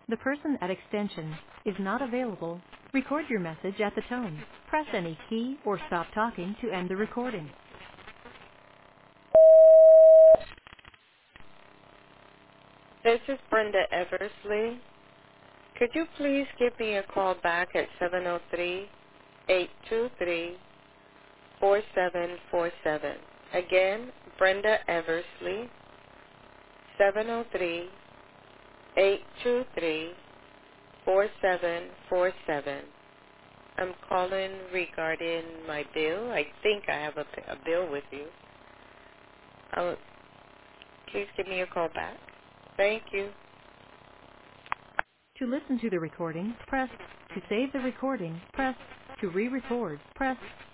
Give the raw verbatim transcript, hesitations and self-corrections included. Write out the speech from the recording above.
The person at extension is not available. Record your message at the tone. Press any key or stop talking to end the recording. This is Brenda Eversley. Could you please give me a call back at seven oh three, eight two three, four seven four seven? Again, Brenda Eversley, seven oh three, eight two three, four seven four seven. I'm calling regarding my bill. I think I have a, a bill with you. Uh, please give me a call back. Thank you. To listen to the recording, press. To save the recording, press. To re-record, press